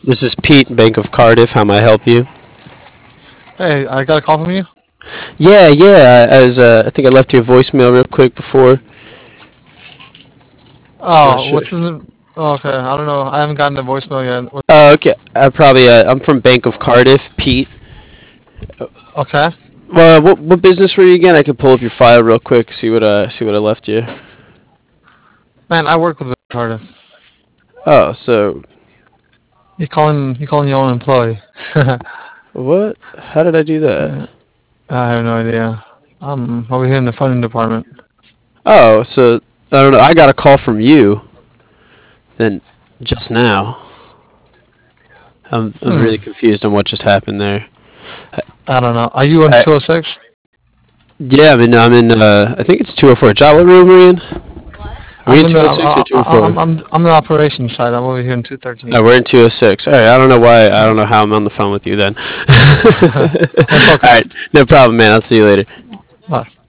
This is Pete, Bank of Cardiff. How may I help you? Hey, I got a call from you. Yeah. I think I left you a voicemail real quick before. Not Oh, sure. what's his? Oh, okay, I don't know. I haven't gotten the voicemail yet. Oh, okay. I'm from Bank of Cardiff, Pete. Okay, Well, what business were you again? I could pull up your file real quick, see what I left you. man, I work with Cardiff. Oh, so You calling your own employee? what? How did I do that? Uh, I have no idea. I'm over here in the funding department. Oh, so I don't know. I got a call from you then just now. I'm Hmm. really confused on what just happened there. I don't know. Are you on I, 206? yeah, I'm in. I think it's 204. Job, what room are we in? Are we I'm in in the. 206 or 204? I'm the operations side. I'm over here in 213. Oh, we're in 206. All right, I don't know why. I don't know how I'm on the phone with you then. That's All okay. right, no problem, man. I'll see you later. Bye.